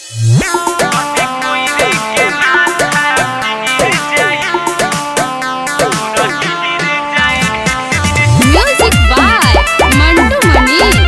Music by Mantu Manish.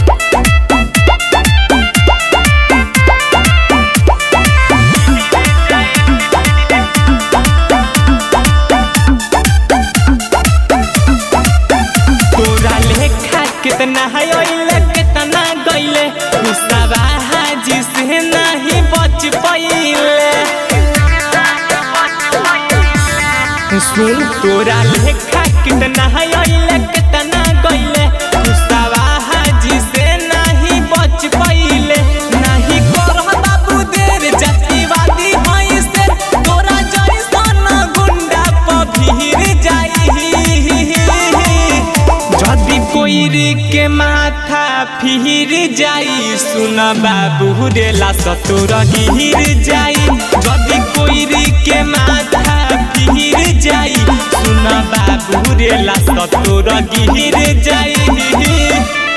तोरा लेखा कितना है ओइले कितना गइले गुस्सावा हाजी से नहीं बच पइले। सुन तोरा लेखा कितना है ओइले कितना गइले गुस्सावा हाजी से नहीं बच पइले। नहीं करह बाबू देर जातिवादी हई से तोरा जैसन गुंडा पर भीड़ जाई। जदि कोइरी के माथा फिर जाई सुन बाबू रेला सतोर गिर जाई। जदि कोइरी के माथा फिर जाई सुन बाबू रेला सतोर गिर जाई।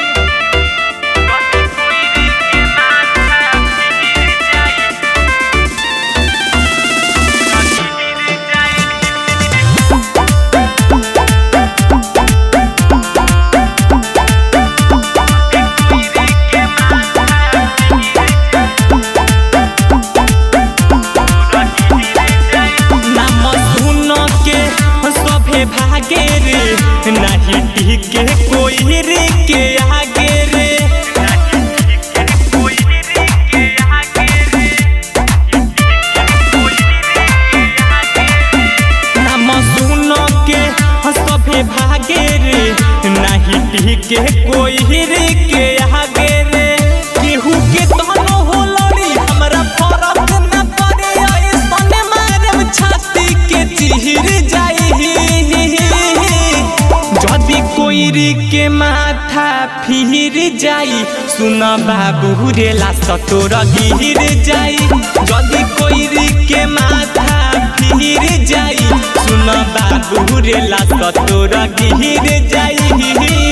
भागे रे नहीं टिके कोई रे के आगे रे। नाम सुन के सभे भागे रे नहीं टिके कोई रे के आगे रे। केहू के तनो हो लड़ी हमरा फरक न पड़े ऐसने मारब छाती के चीर जाई। जदि कोइरी के माथा फिर जाई सुन बाबू रेला सतोर गिर जाई। जदि कोइरी के माथा फिर जाई सुन बाबू रेला सतोर गिर जाई।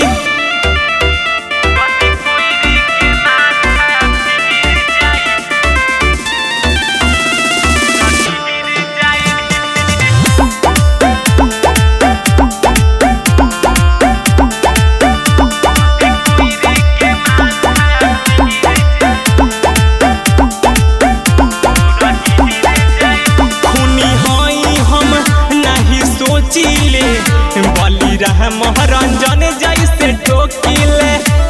बली रह महरंजन जैसे ठोकिले।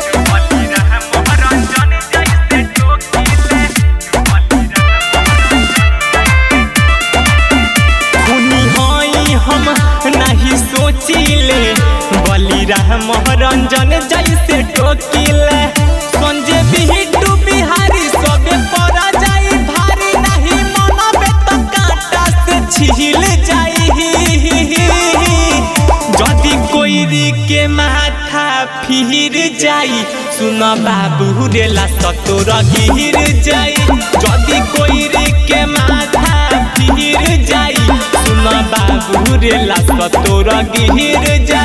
खूनी हई हम नहीं सोचिले बली रह महरंजन जैसे ठोकिले। संजय बिहिटू बिहारी सबे पड़ा जाई भारी नहीं मनबे तो कांटा से छिल जाई। जदि कोइरी के माथा फिर जाई सुन बाबू रेला सतोर गिर जाई। जदि कोइरी के माथा फिर जाई सुन बाबू रेला सतोर गिर जाई।